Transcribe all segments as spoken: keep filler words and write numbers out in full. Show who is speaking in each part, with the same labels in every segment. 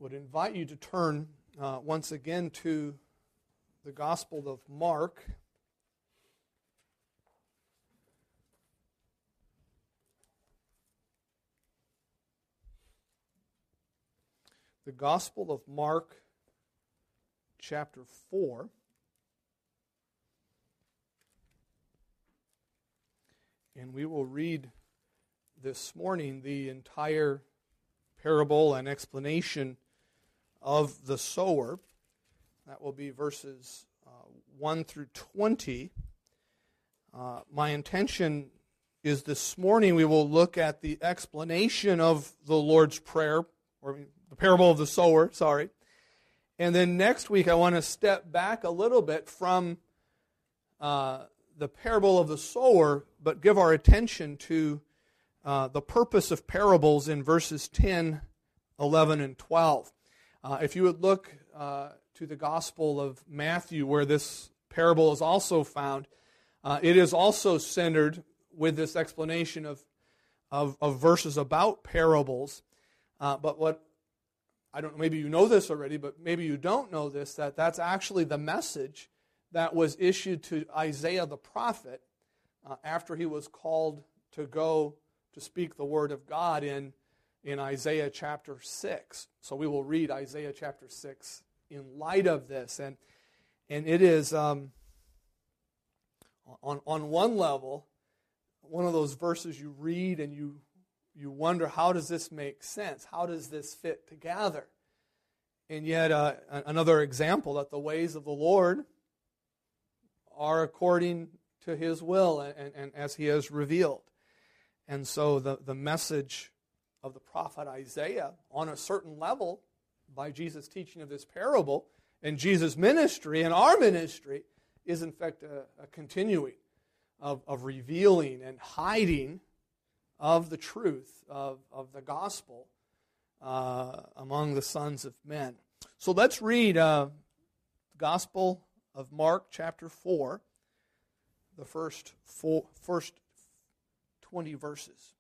Speaker 1: would invite you to turn uh, once again to the Gospel of Mark. The Gospel of Mark, chapter four. And we will read this morning the entire parable and explanation of the sower. That will be verses uh, one through twenty. Uh, my intention is this morning we will look at the explanation of the Lord's Prayer, or the parable of the sower, sorry. And then next week I want to step back a little bit from uh, the parable of the sower, but give our attention to uh, the purpose of parables in verses ten, eleven, and twelve. Uh, if you would look uh, to the Gospel of Matthew, where this parable is also found, uh, it is also centered with this explanation of, of, of verses about parables. Uh, but what, I don't know, maybe you know this already, but maybe you don't know this, that that's actually the message that was issued to Isaiah the prophet uh, after he was called to go to speak the word of God in in Isaiah chapter six. So we will read Isaiah chapter six in light of this. And and it is, um, on, on one level, one of those verses you read and you, you wonder, how does this make sense? How does this fit together? And yet uh, another example that the ways of the Lord are according to His will and, and, and as He has revealed. And so the, the message of the prophet Isaiah, on a certain level, by Jesus' teaching of this parable, and Jesus' ministry and our ministry, is in fact a, a continuing of, of revealing and hiding of the truth of, of the gospel uh, among the sons of men. So let's read uh, the Gospel of Mark, chapter four, the first four, first twenty verses.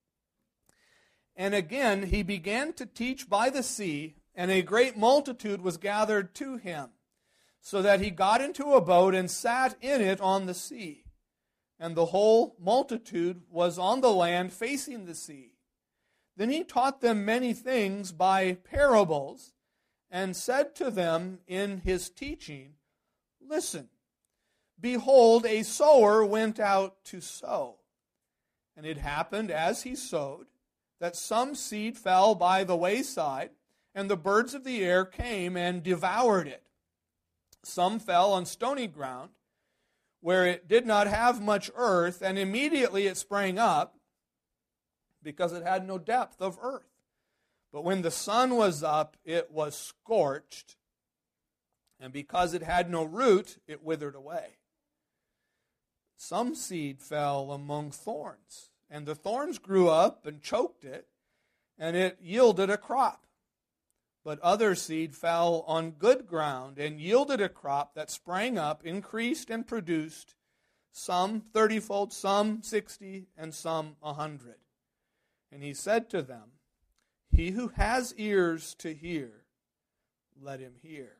Speaker 1: And again he began to teach by the sea, and a great multitude was gathered to him, so that he got into a boat and sat in it on the sea. And the whole multitude was on the land facing the sea. Then he taught them many things by parables, and said to them in his teaching, "Listen, behold, a sower went out to sow. And it happened as he sowed, that some seed fell by the wayside, and the birds of the air came and devoured it. Some fell on stony ground, where it did not have much earth, and immediately it sprang up, because it had no depth of earth. But when the sun was up, it was scorched, and because it had no root, it withered away. Some seed fell among thorns, and the thorns grew up and choked it, and it yielded a crop. But other seed fell on good ground, and yielded a crop that sprang up, increased, and produced, some thirtyfold, some sixty, and some a hundred. And he said to them, He who has ears to hear, let him hear.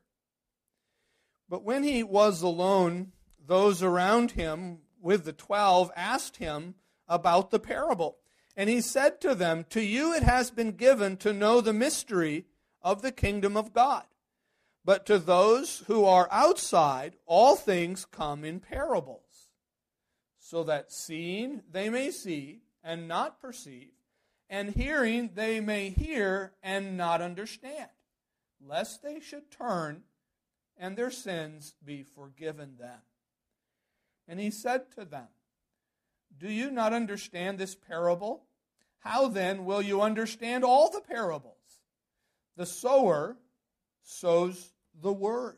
Speaker 1: But when he was alone, those around him with the twelve asked him about the parable. And he said to them, To you it has been given to know the mystery of the kingdom of God. But to those who are outside, all things come in parables, so that seeing they may see and not perceive, and hearing they may hear and not understand, lest they should turn and their sins be forgiven them. And he said to them, Do you not understand this parable? How then will you understand all the parables? The sower sows the word.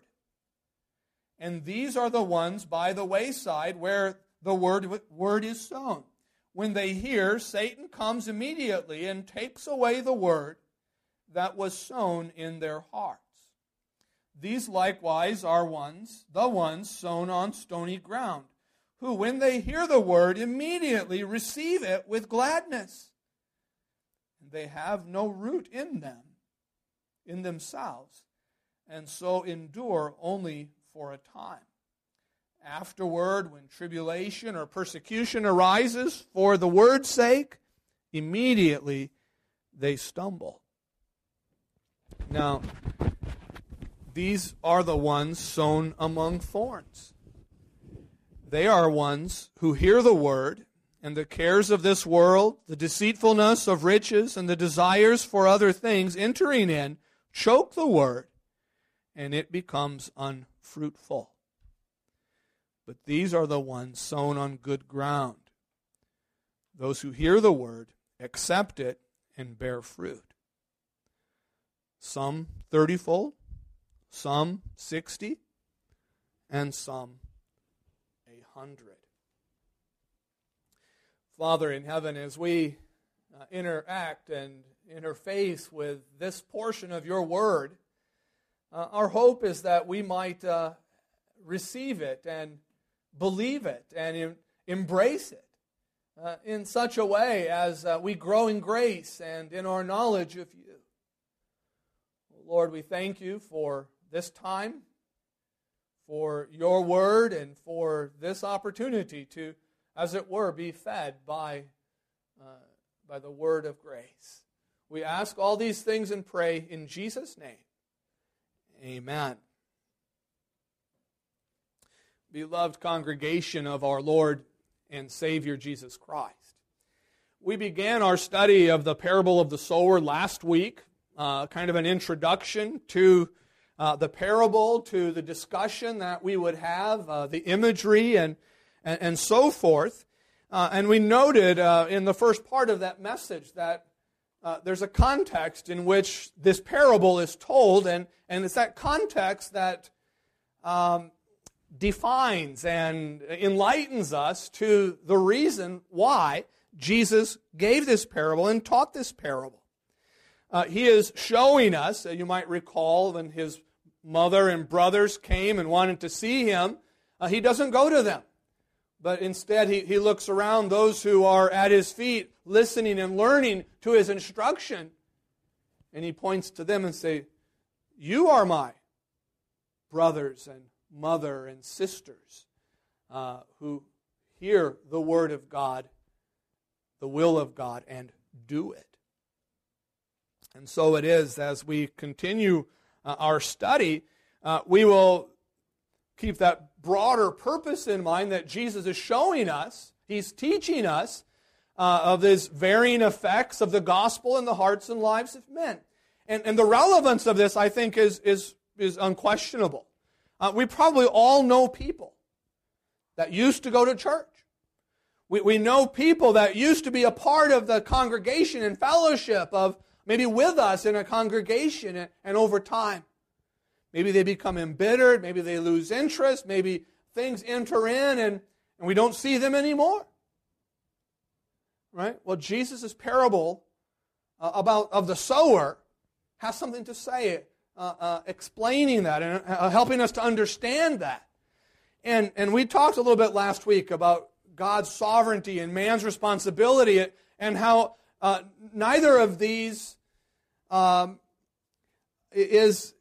Speaker 1: And these are the ones by the wayside where the word, word is sown. When they hear, Satan comes immediately and takes away the word that was sown in their hearts. These likewise are ones, the ones sown on stony ground, who when they hear the word immediately receive it with gladness. And they have no root in them, in themselves, and so endure only for a time. Afterward, when tribulation or persecution arises for the word's sake, immediately they stumble. Now, these are the ones sown among thorns. They are ones who hear the word, and the cares of this world, the deceitfulness of riches, and the desires for other things entering in, choke the word, and it becomes unfruitful. But these are the ones sown on good ground, those who hear the word, accept it, and bear fruit. Some thirty-fold, some sixty, and some a hundred. Father in heaven, as we uh, interact and interface with this portion of your word, uh, our hope is that we might uh, receive it and believe it and em- embrace it uh, in such a way as uh, we grow in grace and in our knowledge of you. Lord, we thank you for this time, for your word, and for this opportunity to, as it were, be fed by, uh, by the word of grace. We ask all these things and pray in Jesus' name. Amen. Beloved congregation of our Lord and Savior Jesus Christ, we began our study of the parable of the sower last week, uh, kind of an introduction to uh, the parable, to the discussion that we would have, uh, the imagery and, and, and so forth. Uh, and we noted uh, in the first part of that message that uh, there's a context in which this parable is told, and, and it's that context that um, defines and enlightens us to the reason why Jesus gave this parable and taught this parable. Uh, he is showing us, you might recall, when his mother and brothers came and wanted to see him, uh, he doesn't go to them. But instead, he, he looks around those who are at his feet, listening and learning to his instruction. And he points to them and says, you are my brothers and mother and sisters uh, who hear the word of God, the will of God, and do it. And so it is, as we continue uh, our study, uh, we will keep that broader purpose in mind that Jesus is showing us. He's teaching us uh, of these varying effects of the gospel in the hearts and lives of men. And, and the relevance of this, I think, is, is, is unquestionable. Uh, we probably all know people that used to go to church. We, we know people that used to be a part of the congregation and fellowship of maybe with us in a congregation, and, and over time, maybe they become embittered, maybe they lose interest, maybe things enter in and, and we don't see them anymore. Right? Well, Jesus' parable uh, about of the sower has something to say, uh, uh, explaining that and uh, helping us to understand that. And, and we talked a little bit last week about God's sovereignty and man's responsibility, and how uh, neither of these um, is...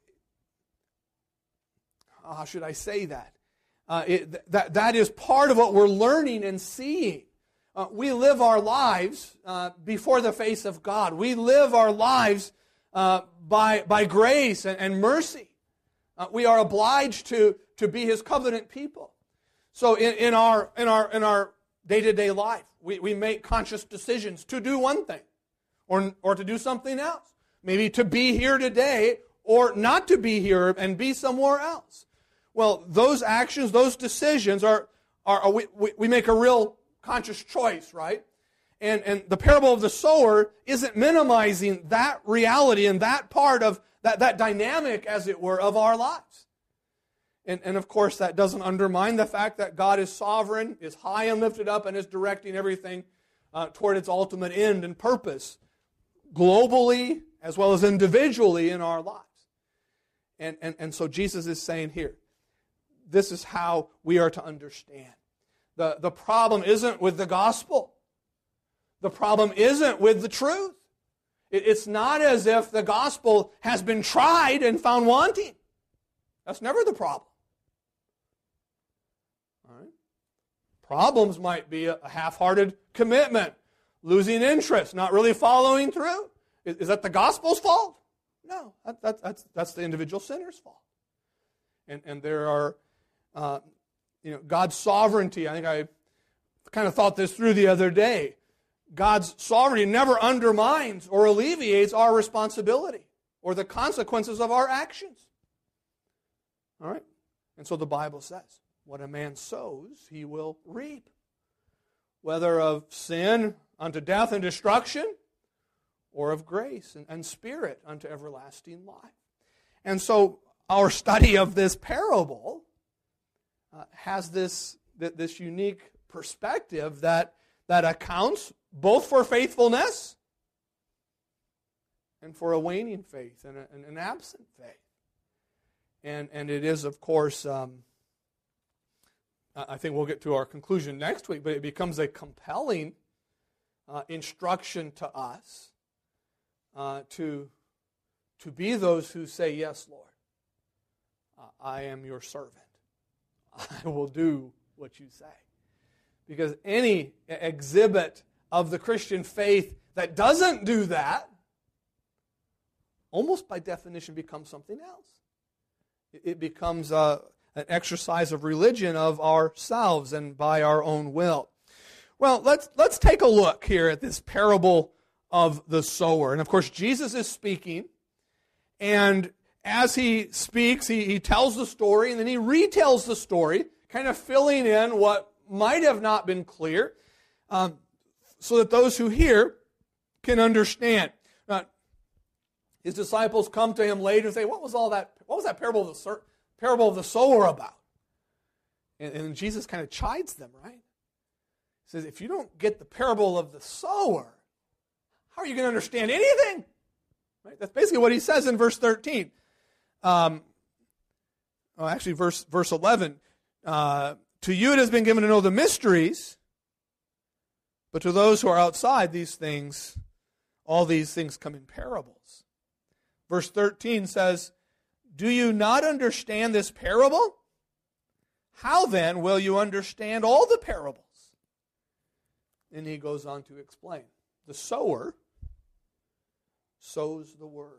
Speaker 1: How should I say that? Uh, it, that? That is part of what we're learning and seeing. Uh, we live our lives uh, before the face of God. We live our lives uh, by, by grace and, and mercy. Uh, we are obliged to, to be His covenant people. So in, in our in our in our day-to-day life, we, we make conscious decisions to do one thing or, or to do something else. Maybe to be here today or not to be here and be somewhere else. Well, those actions, those decisions are, are, are we, we make a real conscious choice, right? And, and the parable of the sower isn't minimizing that reality and that part of that, that dynamic, as it were, of our lives. And, and of course, that doesn't undermine the fact that God is sovereign, is high and lifted up, and is directing everything uh, toward its ultimate end and purpose, globally as well as individually in our lives. And, and, and so Jesus is saying here, this is how we are to understand. The, the problem isn't with the gospel. The problem isn't with the truth. It's not as if the gospel has been tried and found wanting. That's never the problem. All right? Problems might be a half-hearted commitment, losing interest, not really following through. Is, is that the gospel's fault? No, that, that, that's, that's the individual sinner's fault. And, and there are, uh, you know, God's sovereignty. I think I kind of thought this through the other day. God's sovereignty never undermines or alleviates our responsibility or the consequences of our actions. All right? And so the Bible says, what a man sows, he will reap. Whether of sin unto death and destruction, or of grace and, and spirit unto everlasting life. And so our study of this parable uh, has this, this unique perspective that, that accounts both for faithfulness and for a waning faith and, a, and an absent faith. And, and it is, of course, um, I think we'll get to our conclusion next week, but it becomes a compelling uh, instruction to us uh, to, to be those who say, yes, Lord, uh, I am your servant. I will do what you say. Because any exhibit of the Christian faith that doesn't do that, almost by definition becomes something else. It becomes a, an exercise of religion of ourselves and by our own will. Well, let's let's take a look here at this parable of the sower. And of course, Jesus is speaking, and as he speaks, he, he tells the story, and then he retells the story, kind of filling in what might have not been clear, um, so that those who hear can understand. Uh, his disciples come to him later and say, "What was all that? What was that parable of the parable of the sower about?" And, and Jesus kind of chides them, right? He says, "If you don't get the parable of the sower, how are you going to understand anything?" Right? That's basically what he says in verse thirteen. Um, oh, actually, verse verse eleven. Uh, to you it has been given to know the mysteries, but to those who are outside these things, all these things come in parables. Verse thirteen says, do you not understand this parable? How then will you understand all the parables? And he goes on to explain. The sower sows the word.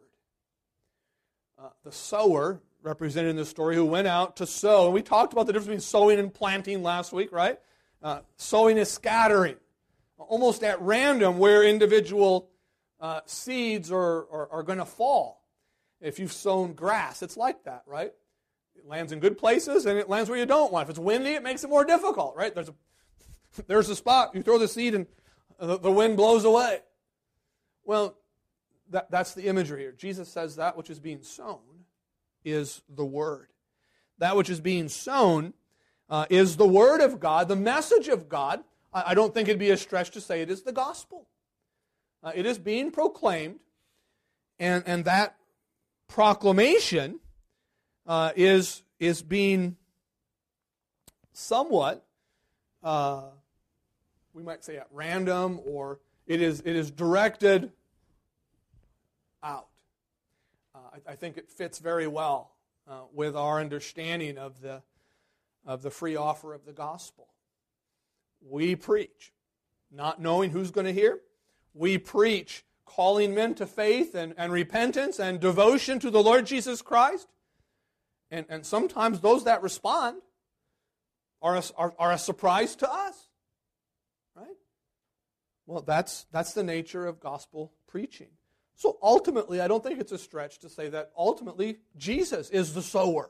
Speaker 1: Uh, the sower, represented in the story, who went out to sow. And we talked about the difference between sowing and planting last week, right? Uh, sowing is scattering, almost at random where individual uh, seeds are, are, are going to fall. If you've sown grass, it's like that, right? It lands in good places and it lands where you don't want. If it's windy, it makes it more difficult, right? There's a, there's a spot, you throw the seed and the, the wind blows away. Well, that, that's the imagery here. Jesus says that which is being sown is the Word. That which is being sown uh, is the Word of God, the message of God. I, I don't think it'd be a stretch to say it is the gospel. Uh, it is being proclaimed, and, and that proclamation uh, is, is being somewhat, uh, we might say at random, or it is, it is directed out. Uh, I, I think it fits very well uh, with our understanding of the, of the free offer of the gospel. We preach, not knowing who's going to hear. We preach, calling men to faith and, and repentance and devotion to the Lord Jesus Christ. And, and sometimes those that respond are a, are, are a surprise to us. Right? Well, that's, that's the nature of gospel preaching. So ultimately, I don't think it's a stretch to say that ultimately Jesus is the sower.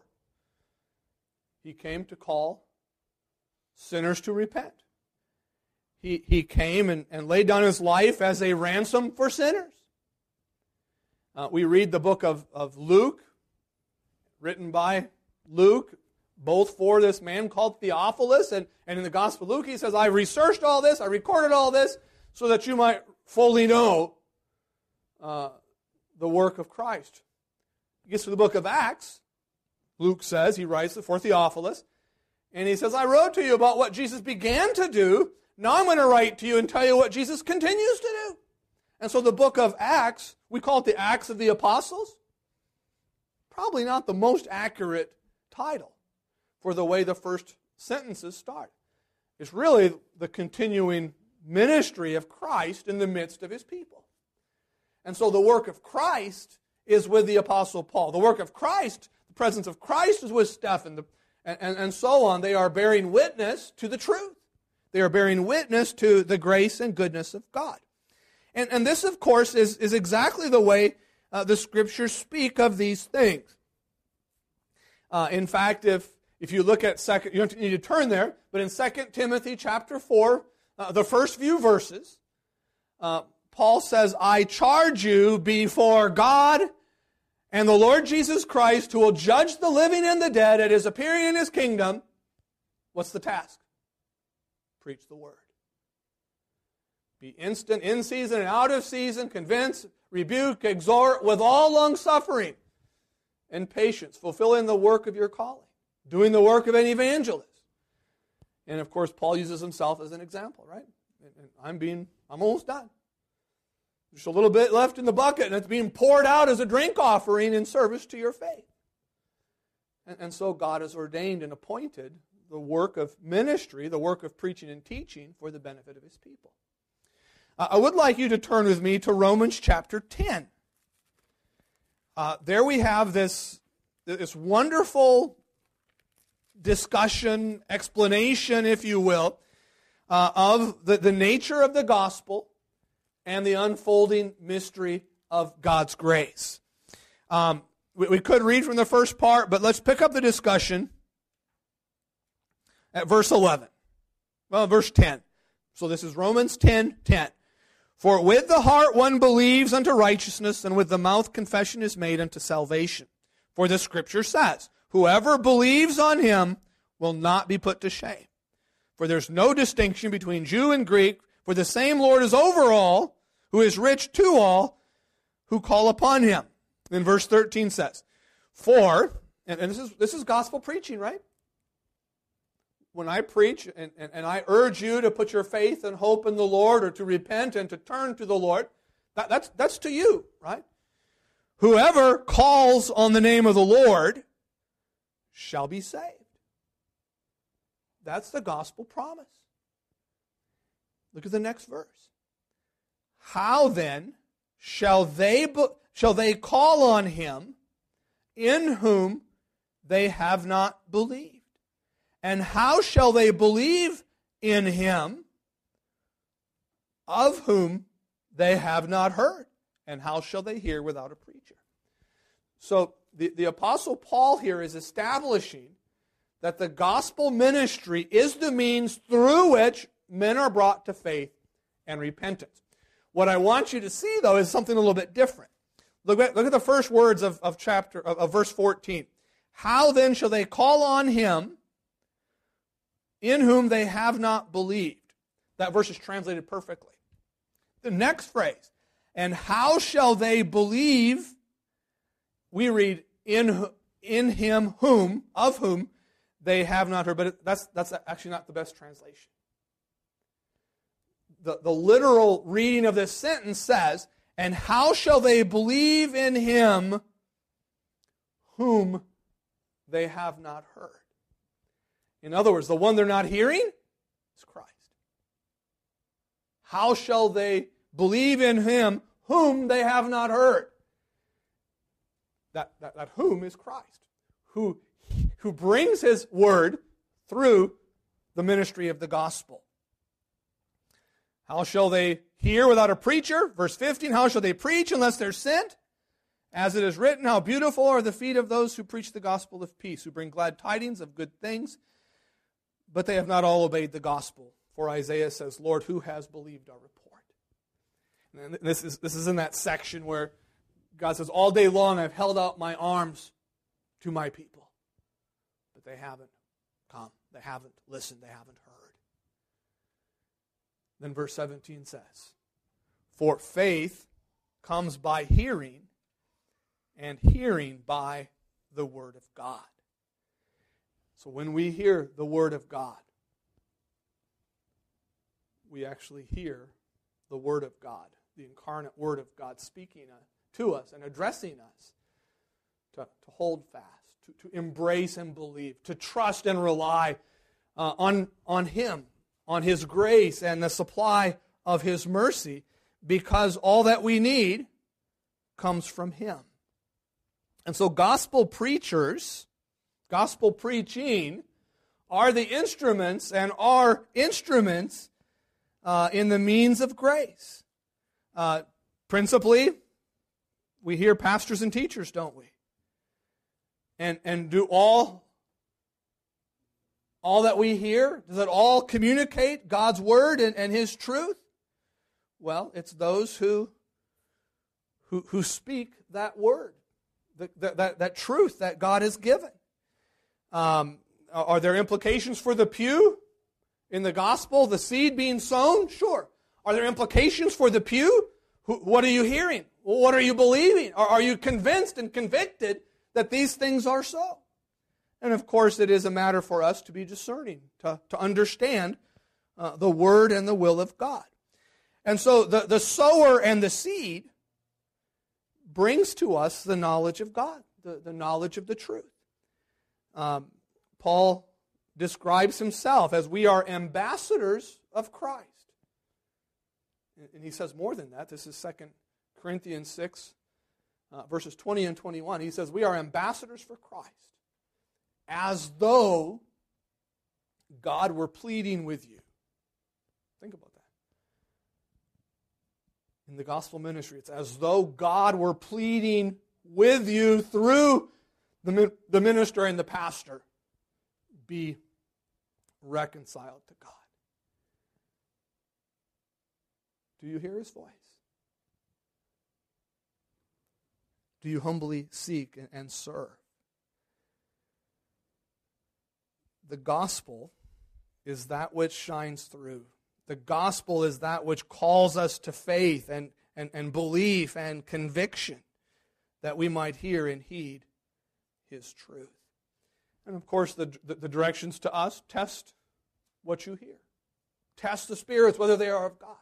Speaker 1: He came to call sinners to repent. He, he came and, and laid down his life as a ransom for sinners. Uh, we read the book of, of Luke, written by Luke, both for this man called Theophilus, and, and in the Gospel of Luke he says, I researched all this, I recorded all this, so that you might fully know uh, the work of Christ. He gets to the book of Acts, Luke says, he writes for Theophilus, and he says, I wrote to you about what Jesus began to do. Now I'm going to write to you and tell you what Jesus continues to do. And so the book of Acts, we call it the Acts of the Apostles. Probably not the most accurate title for the way the first sentences start. It's really the continuing ministry of Christ in the midst of his people. And so the work of Christ is with the Apostle Paul. The work of Christ, the presence of Christ is with Stephen, the, and, and, and so on. They are bearing witness to the truth. They are bearing witness to the grace and goodness of God. And, and this, of course, is, is exactly the way uh, the Scriptures speak of these things. Uh, in fact, if, if you look at second, you don't need to turn there, but in Second Timothy chapter four, uh, the first few verses, uh, Paul says, I charge you before God and the Lord Jesus Christ, who will judge the living and the dead at his appearing in his kingdom. What's the task? Preach the word. Be instant in season and out of season, convince, rebuke, exhort with all long-suffering and patience, fulfilling the work of your calling, doing the work of an evangelist. And of course, Paul uses himself as an example, right? And I'm being, I'm almost done. There's a little bit left in the bucket, and it's being poured out as a drink offering in service to your faith. And, and so God has ordained and appointed the work of ministry, the work of preaching and teaching for the benefit of his people. Uh, I would like you to turn with me to Romans chapter ten. Uh, there we have this, this wonderful discussion, explanation, if you will, uh, of the, the nature of the gospel and the unfolding mystery of God's grace. Um, we, we could read from the first part, but let's pick up the discussion at verse eleven. Well, verse ten. So this is Romans ten ten. For with the heart one believes unto righteousness, and with the mouth confession is made unto salvation. For the Scripture says, whoever believes on him will not be put to shame. For there's no distinction between Jew and Greek, for the same Lord is over all, who is rich to all who call upon him. Then verse thirteen says, for, and, and this is this is gospel preaching, right? When I preach and, and, and I urge you to put your faith and hope in the Lord, or to repent and to turn to the Lord, that, that's, that's to you, right? Whoever calls on the name of the Lord shall be saved. That's the gospel promise. Look at the next verse. How then shall they, shall they call on him in whom they have not believed? And how shall they believe in him of whom they have not heard? And how shall they hear without a preacher? So the, the Apostle Paul here is establishing that the gospel ministry is the means through which men are brought to faith and repentance. What I want you to see, though, is something a little bit different. Look at, look at the first words of, of chapter of, of verse fourteen. How then shall they call on him in whom they have not believed? That verse is translated perfectly. The next phrase, and how shall they believe? We read, in, in him whom, of whom they have not heard. But that's, that's actually not the best translation. The, the literal reading of this sentence says, and how shall they believe in him whom they have not heard? In other words, the one they're not hearing is Christ. How shall they believe in him whom they have not heard? That, that, that whom is Christ, who, who brings his word through the ministry of the gospel. How shall they hear without a preacher? Verse fifteen, how shall they preach unless they're sent? As it is written, how beautiful are the feet of those who preach the gospel of peace, who bring glad tidings of good things. But they have not all obeyed the gospel. For Isaiah says, Lord, who has believed our report? And this is, this is in that section where God says, all day long I've held out my arms to my people. But they haven't come. They haven't listened. They haven't heard. Then verse seventeen says, for faith comes by hearing, and hearing by the word of God. So when we hear the word of God, we actually hear the word of God the incarnate Word of God speaking uh, to us and addressing us to, to hold fast, to, to embrace and believe, to trust and rely uh, on, on Him, on His grace and the supply of His mercy, because all that we need comes from Him. And so gospel preachers, gospel preaching, are the instruments and are instruments uh, in the means of grace. Uh, principally, we hear pastors and teachers, don't we? And and do all, all that we hear, does it all communicate God's Word and, and His truth? Well, it's those who, who, who speak that Word, the, the, that, that truth that God has given. Um, are there implications for the pew in the gospel, the seed being sown? Sure. Are there implications for the pew? What are you hearing? What are you believing? Are you convinced and convicted that these things are so? And of course, it is a matter for us to be discerning, to, to understand uh, the Word and the will of God. And so the, the sower and the seed brings to us the knowledge of God, the, the knowledge of the truth. Um, Paul describes himself as we are ambassadors of Christ. And he says more than that. This is Second Corinthians six, uh, verses twenty and twenty-one. He says, we are ambassadors for Christ, as though God were pleading with you. Think about that. In the gospel ministry, it's as though God were pleading with you through the, the minister and the pastor. Be reconciled to God. Do you hear His voice? Do you humbly seek and serve? The gospel is that which shines through. The gospel is that which calls us to faith and, and, and belief and conviction, that we might hear and heed His truth. And of course, the, the, the directions to us, test what you hear. Test the spirits, whether they are of God.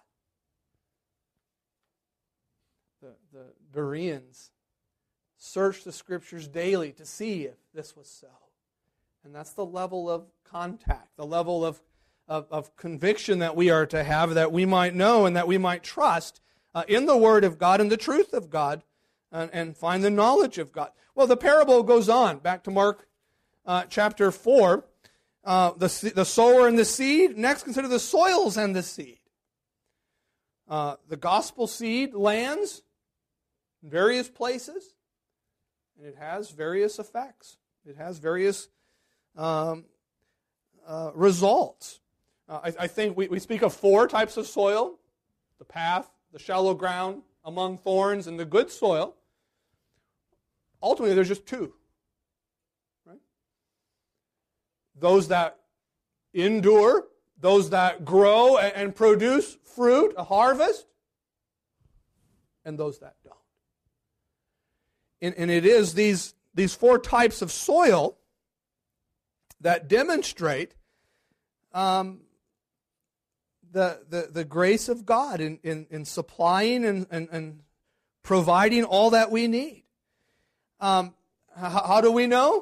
Speaker 1: The, the Bereans searched the Scriptures daily to see if this was so. And that's the level of contact, the level of, of, of conviction that we are to have, that we might know and that we might trust uh, in the Word of God and the truth of God, and, and find the knowledge of God. Well, the parable goes on. Back to Mark uh, chapter four. Uh, the, the sower and the seed. Next, consider the soils and the seed. Uh, the gospel seed lands in various places, and it has various effects. It has various um, uh, results. Uh, I, I think we, we speak of four types of soil: the path, the shallow ground, among thorns, and the good soil. Ultimately, there's just two. Right? Those that endure, those that grow and, and produce fruit, a harvest, and those that don't. And, and it is these, these four types of soil that demonstrate um, the, the, the grace of God in, in, in supplying and, and, and providing all that we need. Um, how, how do we know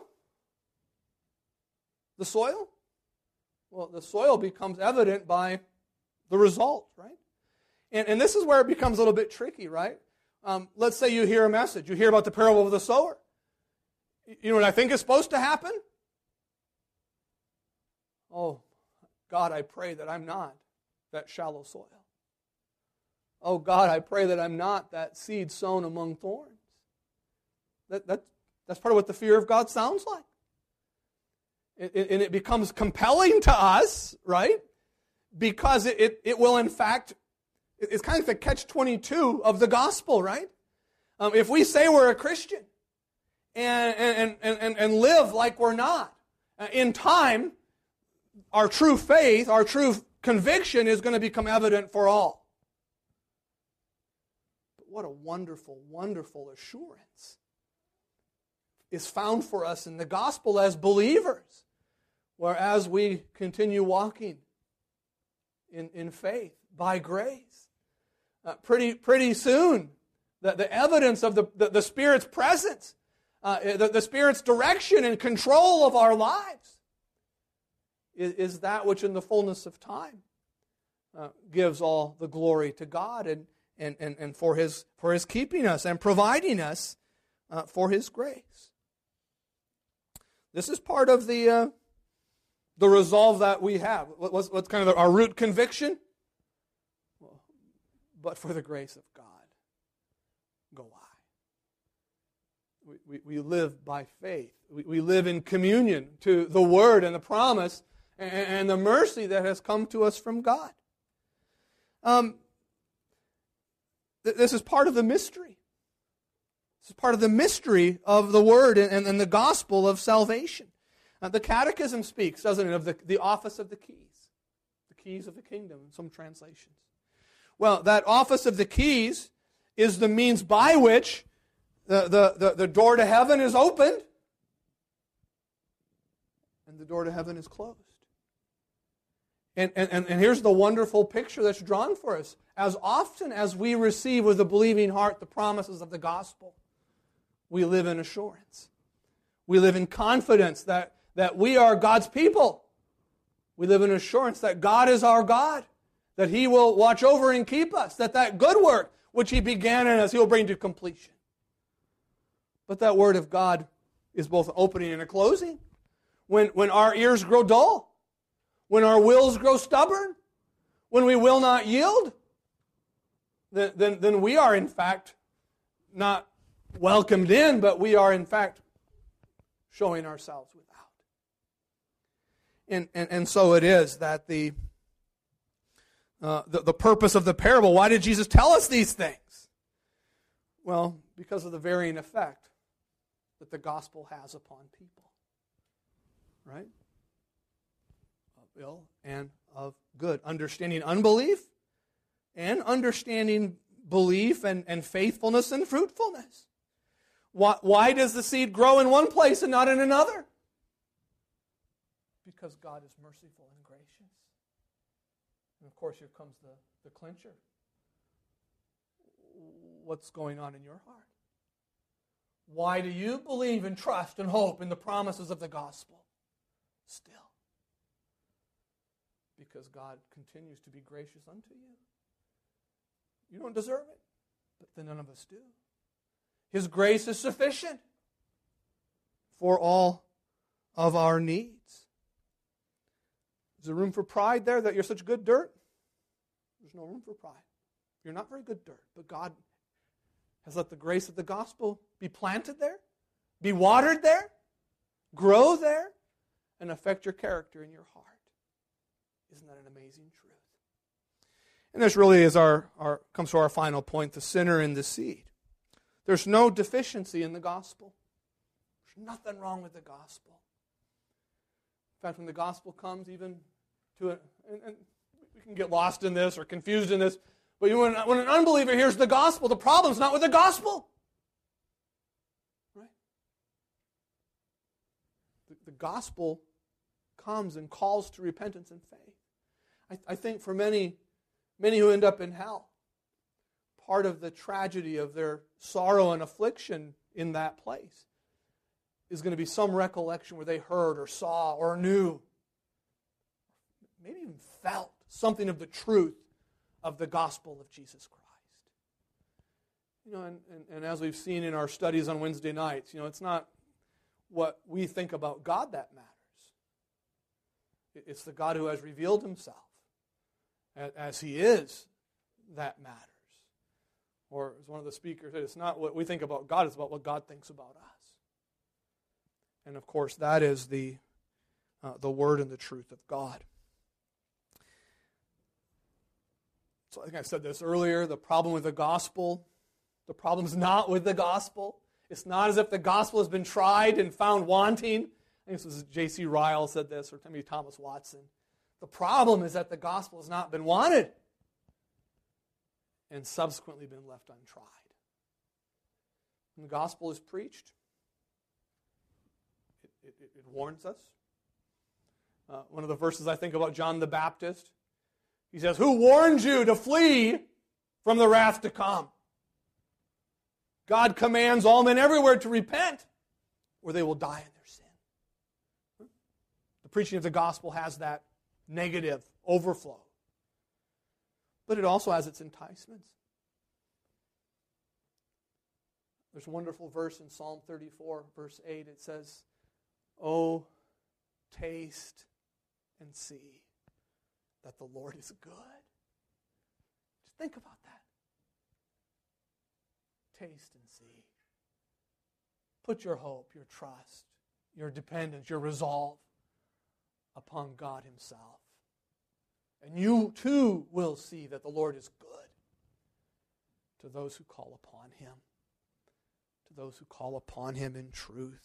Speaker 1: the soil? Well, the soil becomes evident by the result, right? And, and this is where it becomes a little bit tricky, right? Um, let's say you hear a message. You hear about the parable of the sower. You know what I think is supposed to happen? Oh, God, I pray that I'm not that shallow soil. Oh, God, I pray that I'm not that seed sown among thorns. That, that, that's part of what the fear of God sounds like. It, it, and it becomes compelling to us, right? Because it, it, it will, in fact, it's kind of the catch twenty-two of the gospel, right? Um, if we say we're a Christian and, and, and, and, and live like we're not, uh, in time, our true faith, our true conviction is going to become evident for all. But what a wonderful, wonderful assurance is found for us in the gospel as believers, whereas we continue walking in, in faith by grace. uh, pretty, pretty soon. The, the evidence of the, the, the Spirit's presence, uh, the, the Spirit's direction and control of our lives is, is that which in the fullness of time uh, gives all the glory to God and, and, and, and for, His, for His keeping us and providing us uh, for His grace. This is part of the, uh, the resolve that we have. What's, what's kind of our root conviction? Well, but for the grace of God, go I. We, we, we live by faith. We, we live in communion to the Word and the promise and, and the mercy that has come to us from God. Um, th- this is part of the mystery. This is part of the mystery of the Word and, and, and the gospel of salvation. Uh, the Catechism speaks, doesn't it, of the, the office of the keys. The keys of the kingdom in some translations. Well, that office of the keys is the means by which the, the, the, the door to heaven is opened and the door to heaven is closed. And, and, and here's the wonderful picture that's drawn for us. As often as we receive with a believing heart the promises of the gospel, we live in assurance. We live in confidence that, that we are God's people. We live in assurance that God is our God, that He will watch over and keep us, that that good work which He began in us, He will bring to completion. But that Word of God is both opening and a closing. When, when our ears grow dull, when our wills grow stubborn, when we will not yield, then, then, then we are in fact not welcomed in, but we are in fact showing ourselves without. And, and, and so it is that the, uh, the, the purpose of the parable, why did Jesus tell us these things? Well, because of the varying effect that the gospel has upon people. Right? Of ill and of good. Understanding unbelief and understanding belief and, and faithfulness and fruitfulness. Why, why does the seed grow in one place and not in another? Because God is merciful and gracious. And of course, here comes the, the clincher. What's going on in your heart? Why do you believe and trust and hope in the promises of the gospel still? Because God continues to be gracious unto you. You don't deserve it, but then none of us do. His grace is sufficient for all of our needs. Is there room for pride there that you're such good dirt? There's no room for pride. You're not very good dirt, but God has let the grace of the gospel be planted there, be watered there, grow there, and affect your character in your heart. Isn't that an amazing truth? And this really is our, our comes to our final point, the sinner and the seed. There's no deficiency in the gospel. There's nothing wrong with the gospel. In fact, when the gospel comes even to a, and, and we can get lost in this or confused in this, but when, when an unbeliever hears the gospel, the problem's not with the gospel. Right? The, the gospel comes and calls to repentance and faith. I, I think for many, many who end up in hell, part of the tragedy of their sorrow and affliction in that place is going to be some recollection where they heard or saw or knew, maybe even felt something of the truth of the gospel of Jesus Christ. You know, and, and, and as we've seen in our studies on Wednesday nights, you know, it's not what we think about God that matters. It's the God who has revealed Himself as He is that matters. Or as one of the speakers said, it's not what we think about God, it's about what God thinks about us. And of course, that is the, uh, the Word and the truth of God. So I think I said this earlier, the problem with the gospel, the problem's not with the gospel. It's not as if the gospel has been tried and found wanting. I think this was J C Ryle said this, or maybe Thomas Watson. The problem is that the gospel has not been wanted and subsequently been left untried. When the gospel is preached, it, it, it warns us. Uh, one of the verses I think about John the Baptist, he says, "Who warned you to flee from the wrath to come. God commands all men everywhere to repent, or they will die in their sin. The preaching of the gospel has that negative overflow. But it also has its enticements. There's a wonderful verse in Psalm thirty-four, verse eight. It says, "Oh, taste and see that the Lord is good." Just think about that. Taste and see. Put your hope, your trust, your dependence, your resolve upon God Himself. And you too will see that the Lord is good to those who call upon Him, to those who call upon Him in truth.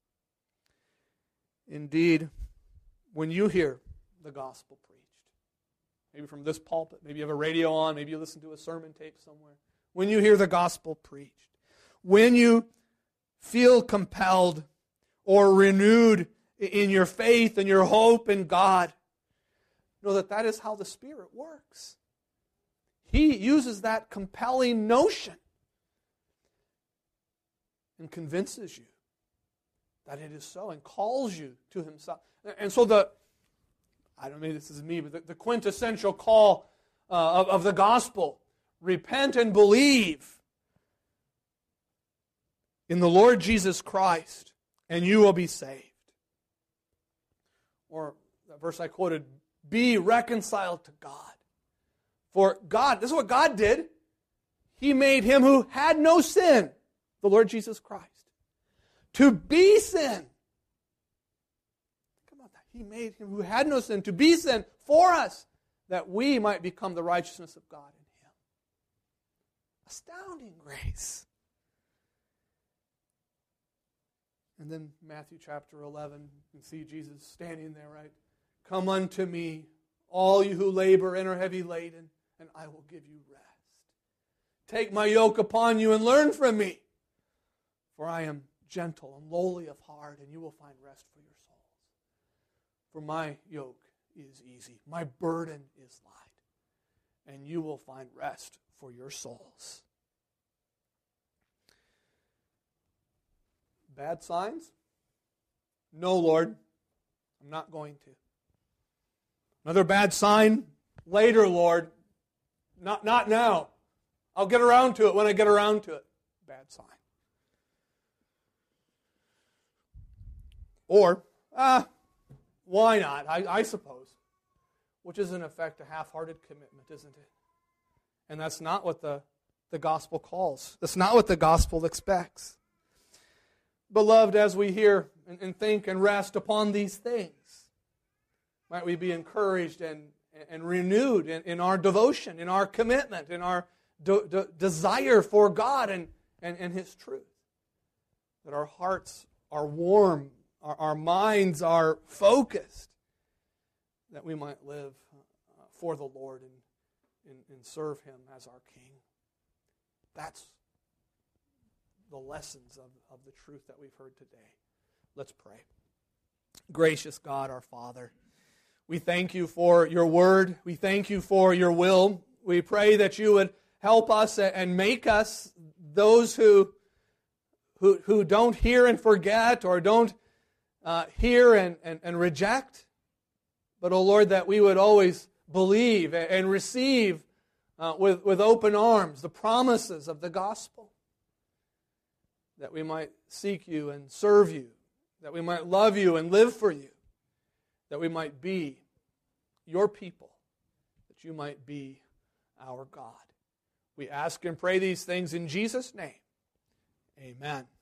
Speaker 1: Indeed, when you hear the gospel preached, maybe from this pulpit, maybe you have a radio on, maybe you listen to a sermon tape somewhere, when you hear the gospel preached, when you feel compelled or renewed in your faith and your hope in God, know that that is how the Spirit works. He uses that compelling notion and convinces you that it is so and calls you to Himself. And so the, I don't know, maybe this is me, but the, the quintessential call uh, of, of the gospel, repent and believe in the Lord Jesus Christ, and you will be saved. Or the verse I quoted, be reconciled to God. For God, this is what God did. He made Him who had no sin, the Lord Jesus Christ, to be sin. Think about that. He made Him who had no sin to be sin for us, that we might become the righteousness of God in Him. Astounding grace. And then Matthew chapter eleven, you can see Jesus standing there, right? Come unto me, all you who labor and are heavy laden, and I will give you rest. Take my yoke upon you and learn from me, for I am gentle and lowly of heart, and you will find rest for your souls. For my yoke is easy, my burden is light, and you will find rest for your souls. Bad signs? No, Lord, I'm not going to. Another bad sign? Later, Lord. Not, not now. I'll get around to it when I get around to it. Bad sign. Or, ah, why not? I, I suppose. Which is in effect a half-hearted commitment, isn't it? And that's not what the, the gospel calls. That's not what the gospel expects. Beloved, as we hear and, and think and rest upon these things, might we be encouraged and, and renewed in, in our devotion, in our commitment, in our de- de- desire for God and, and, and His truth. That our hearts are warm, our, our minds are focused, that we might live uh, for the Lord and, and, and serve Him as our King. That's the lessons of, of the truth that we've heard today. Let's pray. Gracious God, our Father, we thank you for your word. We thank you for your will. We pray that you would help us and make us those who, who, who don't hear and forget or don't uh, hear and, and, and reject. But, oh Lord, that we would always believe and receive uh, with, with open arms the promises of the gospel. That we might seek you and serve you. That we might love you and live for you. That we might be your people. That you might be our God. We ask and pray these things in Jesus' name. Amen.